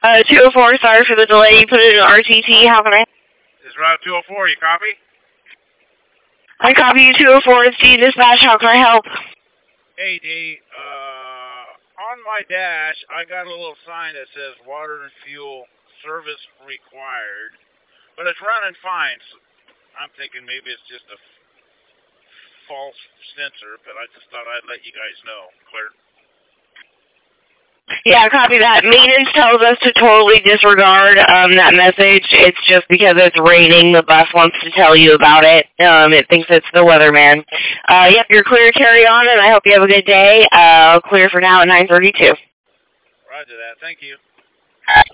204, sorry for the delay. You put it in RTT. How can I? This is Route 204. You copy? I copy you 204. It's G Dispatch. How can I help? Hey, D. On my dash, I got a little sign that says water and fuel service required, but it's running fine. So I'm thinking maybe it's just a false sensor, but I just thought I'd let you guys know. Clear? Yeah, copy that. Maintenance tells us to totally disregard that message. It's just because it's raining. The bus wants to tell you about it. It thinks it's the weatherman. Yep, you're clear. Carry on, and I hope you have a good day. Clear for now at 9:32. Roger that. Thank you.